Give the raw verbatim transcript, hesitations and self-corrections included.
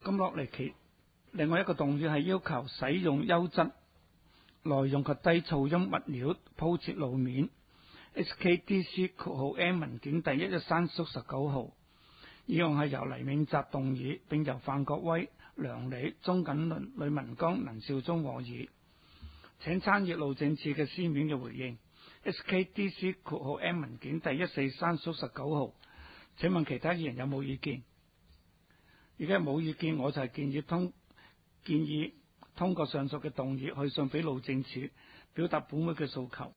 咁落嚟其另外一個動議係要求使用優質耐用及低噪音物料鋪設路面。S K D C 括號 M 文件第一一三縮十九號，議案係由黎銘澤動議，並由范國威、梁理、鍾錦麟、呂文剛、林少忠和議。請參閱路政署嘅書面嘅回應。S K D C 括號 M 文件第一四三縮十九號。請問其他議員有冇意見？如果冇意見，我就係建議通建議通過上述嘅動議，去信俾路政署，表達本會嘅訴求。